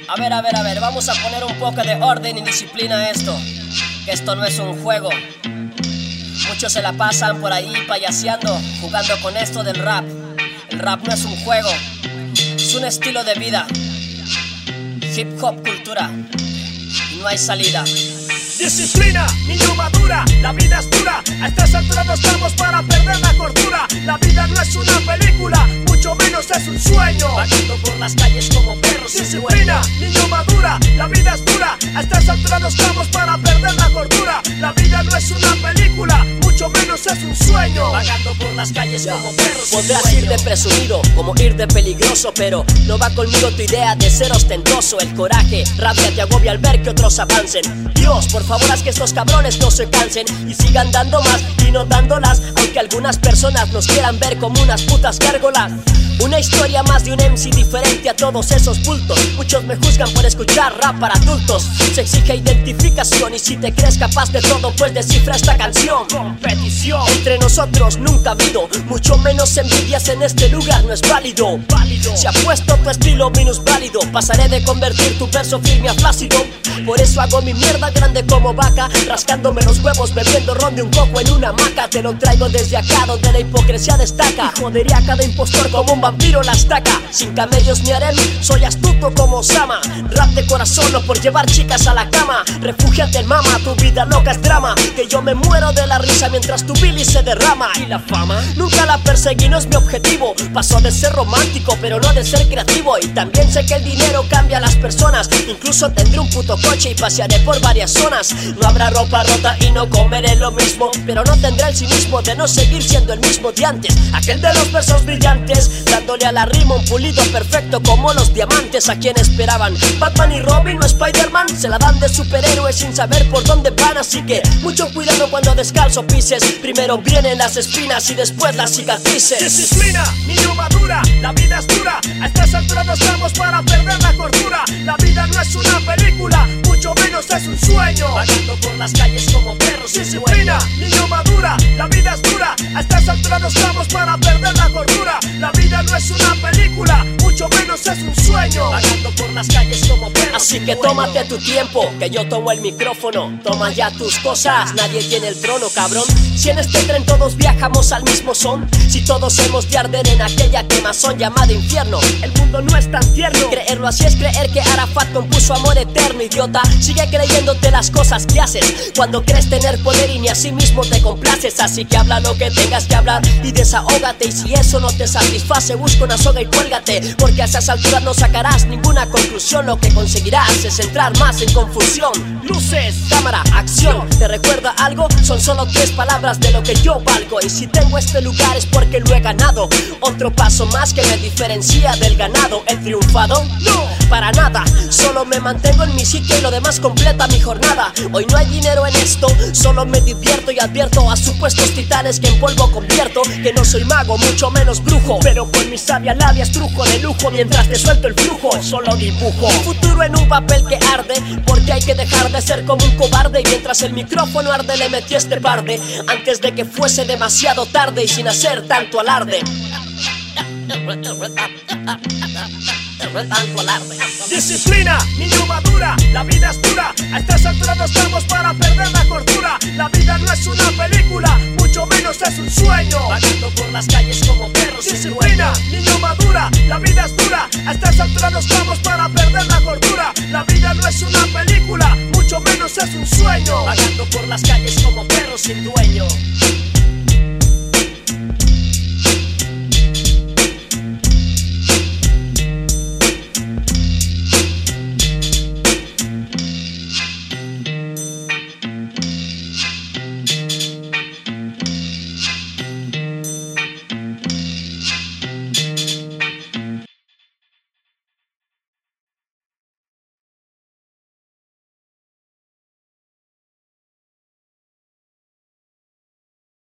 A ver, vamos a poner un poco de orden y disciplina a esto. Que esto no es un juego. Muchos se la pasan por ahí payaseando, jugando con esto del rap. El rap no es un juego, es un estilo de vida. Hip hop cultura, y no hay salida. Disciplina, niño madura, la vida es dura. A estas alturas no estamos para perder la cordura. La vida no es una película, mucho menos es un sueño. Vagando por las calles como perros. Disciplina, niño madura, la vida es dura. A estas alturas no estamos para perder la cordura. La vida no es una película, mucho menos es un sueño. Vagando por las calles como perros. Podrás ir de presumido, como ir de peligroso, pero no va conmigo tu idea de ser ostentoso. El coraje, rabia te agobia al ver que otros avancen. Dios, por favor haz que estos cabrones no se cansen y sigan dando más y no dándolas, aunque algunas personas nos quieran ver como unas putas gárgolas. Una historia más de un MC diferente a todos esos bultos. Muchos me juzgan por escuchar rap para adultos. Se exige identificación y si te crees capaz de todo, pues descifra esta canción. Competición. Entre nosotros nunca ha habido, mucho menos envidias en este lugar, no es válido. Se ha puesto tu estilo minusválido, pasaré de convertir tu verso firme a flácido. Por eso hago mi mierda grande como vaca, rascándome los huevos, bebiendo ron de un coco en una hamaca. Te lo traigo desde acá donde la hipocresía destaca. Joderé a cada impostor como un vampiro la estaca. Sin camellos ni harem, soy astuto como Osama. Rap de corazón, no por llevar chicas a la cama. Refúgiate en mama, tu vida loca es drama. Que yo me muero de la risa mientras tu bilis se derrama. ¿Y la fama? Nunca la perseguí, no es mi objetivo. Pasó de ser romántico, pero no de ser creativo. Y también sé que el dinero cambia a las personas. Incluso tendré un puto coche y pasearé por varias zonas. No habrá ropa rota y no comeré lo mismo, pero no tendré el cinismo de no seguir siendo el mismo de antes. Aquel de los versos brillantes, dándole a la rima un pulido perfecto como los diamantes. A quien esperaban Batman y Robin o Spider-Man, se la dan de superhéroes sin saber por dónde van. Así que mucho cuidado cuando descalzo pises. Primero vienen las espinas y después las cicatrices. Disciplina, niño madura, la vida es dura. A estas alturas no estamos para perder la cordura. La vida no es una película, mucho menos es un sueño. Vagando por las calles como perros. Disciplina, niño madura, la vida es dura. A estas alturas no estamos para perder la cordura. La vida no es una película, mucho menos es un sueño. Vagando por las calles como perros. Así que tómate tu tiempo, que yo tomo el micrófono. Toma ya tus cosas, nadie tiene el trono, cabrón. Si en este tren todos viajamos al mismo son, si todos hemos de arder en aquella quemazón llamada infierno. El mundo no es tan tierno. Creerlo así es creer que Arafat compuso amor eterno, idiota. Sigue creyéndote las cosas que haces cuando crees tener poder y ni a sí mismo te complaces. Así que habla lo que tengas que hablar y desahógate. Y si eso no te satisface, busca una soga y cuélgate, porque a esas alturas no sacarás ninguna conclusión. Lo que conseguirás es entrar más en confusión. Luces, cámara, acción. ¿Te recuerda algo? Son solo 3 palabras de lo que yo valgo. Y si tengo este lugar es porque lo he ganado. Otro paso más que me diferencia del ganado. ¿He triunfado? no. Para nada, solo me mantengo en mi sitio y lo demás completa mi jornada. Hoy no hay dinero en esto, solo me divierto y advierto a supuestos titanes que en polvo convierto. Que no soy mago, mucho menos brujo, pero con mi sabia labia estrujo de lujo. Mientras te suelto el flujo, solo dibujo mi futuro en un papel que arde, porque hay que dejar de ser como un cobarde. Y mientras el micrófono arde le metí este parde, antes de que fuese demasiado tarde y sin hacer tanto alarde. Disciplina, niño madura, la vida es dura. A estas alturas no estamos para perder la cordura. La vida no es una película, mucho menos es un sueño. Vagando por las calles como perros. Disciplina, niño madura, la vida es dura. A estas alturas no estamos para perder la cordura. La vida no es una película, mucho menos es un sueño. Vagando por las calles como perros sin dueño.